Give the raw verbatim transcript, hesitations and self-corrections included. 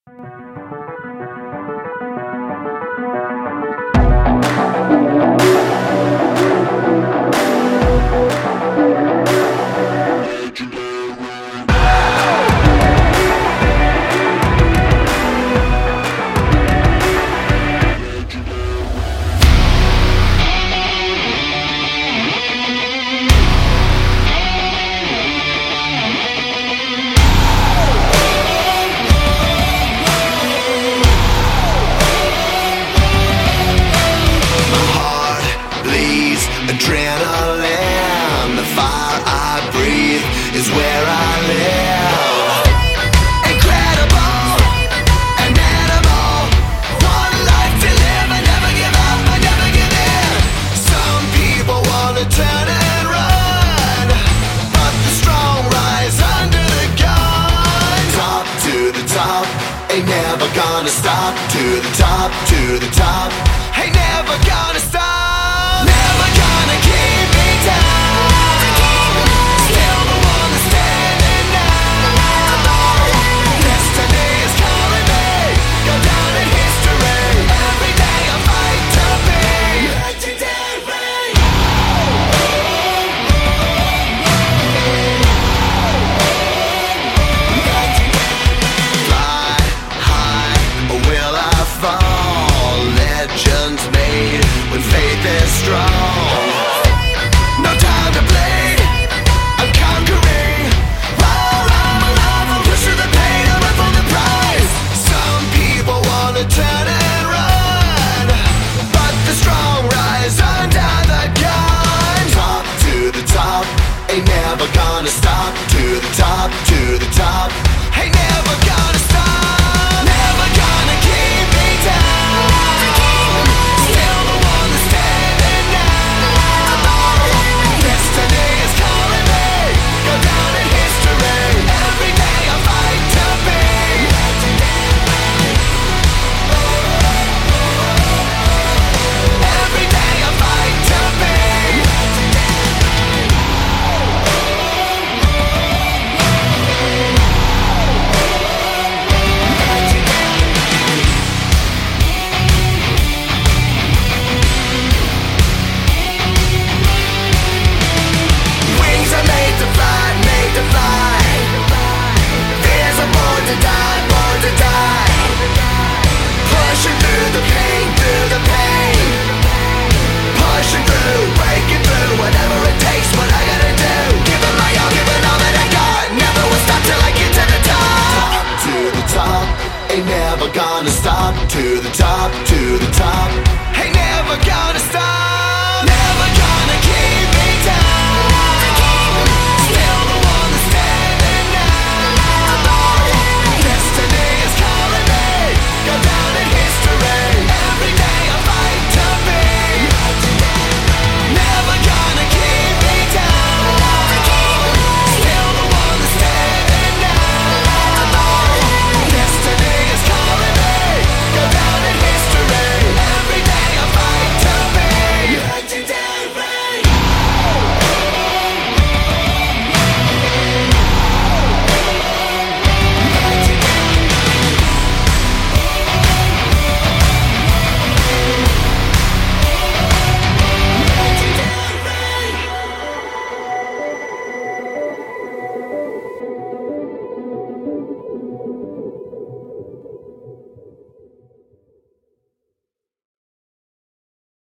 Adrenaline, the fire I breathe is where I live. Incredible, an animal, one life to live. I never give up, I never give in. Some people wanna turn and run, but the strong rise under the gun. Top to the top, ain't never gonna stop. To the top, to the top, ain't never gonna stop. Never gonna stop. To the top, to the top, ain't never gonna stop. Never gonna keep me down. Still the one that's standing now. Destiny is calling me, go down in history. Every day I fight to be legendary. Every day I fight to be never gonna stop. To the top, to the top, ain't never gonna stop. Never gonna keep